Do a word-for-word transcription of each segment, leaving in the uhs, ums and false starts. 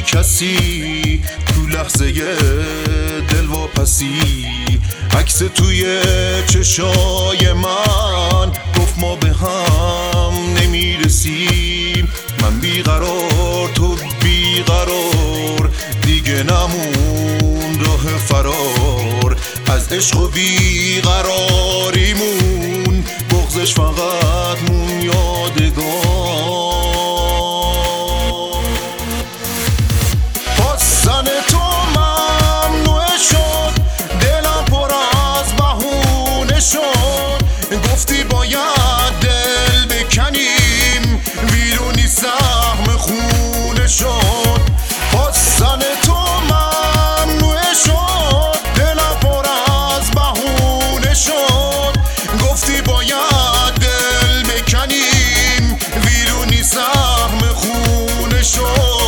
کسی تو لحظه دلواپسی، عکس توی چشای من گفت ما به هم نمیرسیم. من بیقرار تو بیقرار، دیگه نمون راه فرار از عشق و بیقراریمون، بغضش فقط مون یادگار. خواستن تو ممنوع شد، دلم پر از بهونه شد، گفتی باید دل بکنیم، ویرونی سهم خونه شد. خواستن تو ممنوع شد، دلم پر از بهونه شد، گفتی باید دل بکنیم، ویرونی سهم خونه شد.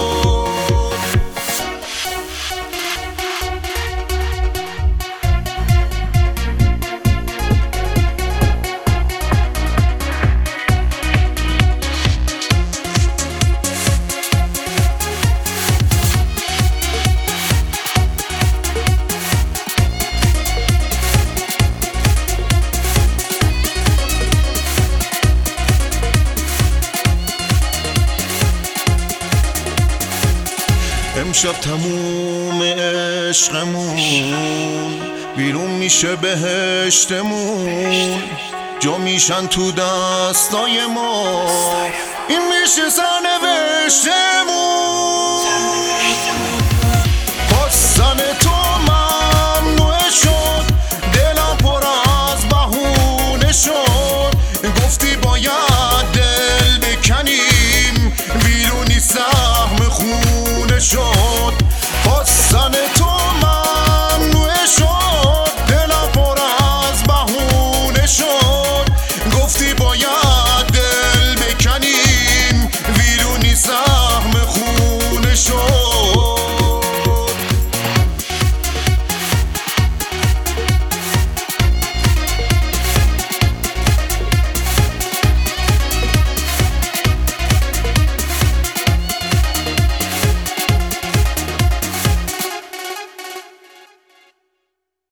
امشب تموم عشقمون، بیرون میشه بهشتمون، جا میشن تو دستای ما، این میشه سرنوشتمون.